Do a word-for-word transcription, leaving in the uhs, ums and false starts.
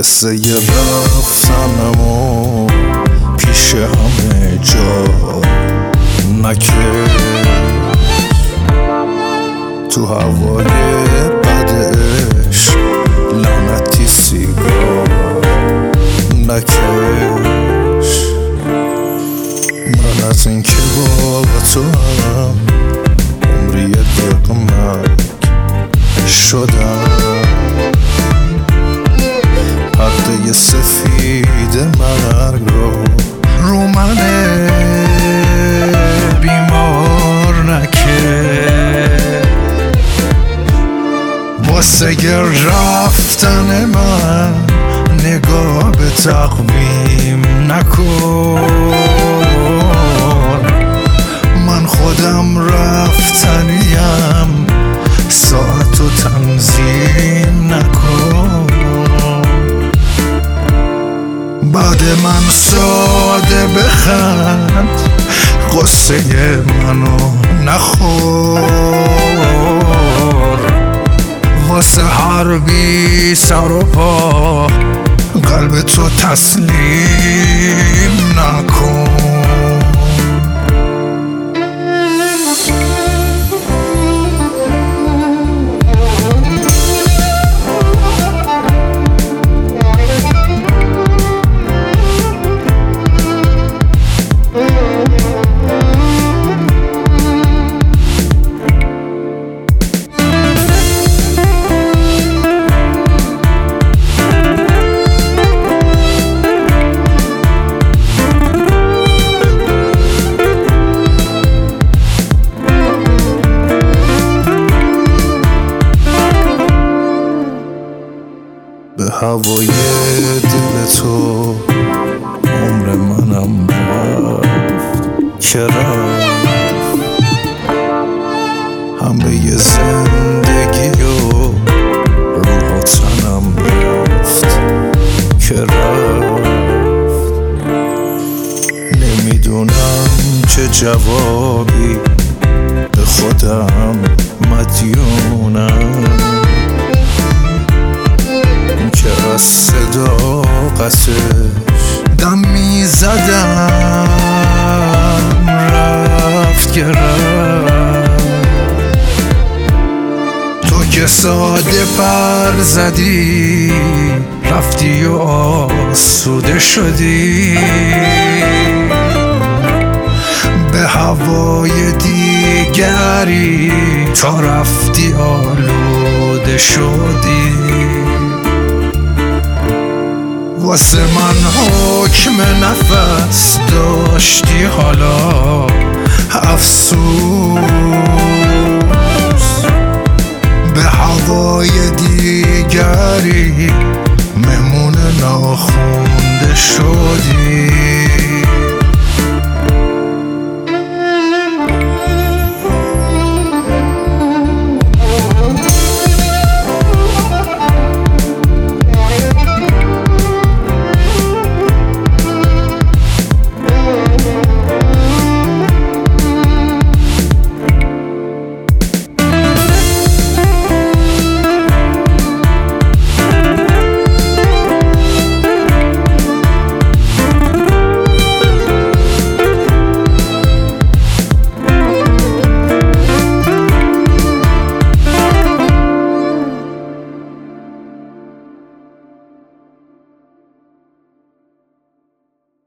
قصه ی رفتنمو پیش همه جا نکش، تو هوای بدش لعنتی سیگار نکش. من از این که با تو هم عمری دق مرگ شدم، پرده سفید مرگ رو رو من بیمار نکش. واسه گر رفتن من نگاه به تقویم نکن، من خودم رفتنیم، ساعتو تنظیم نکن. بعد من ساده بخند، قصه منو نخور، واسه هر بی سر و پا قلب تو تسلیم نکن. به هوای دل تو عمر منم رفت که رفت، همه ی زندگی و روح و تنم رفت که رفت. نمیدونم چه جوابی به خودم مدیونم، که از صداقتش دم میزدم رفت که رفت. تو که ساده پر زدی رفتی و آسوده شدی، به هوای دیگری تا رفتی آلوده شدی. واسه من حکم نفس داشتی حالا افسوس، به هوای دیگری مهمون ناخونده شدی.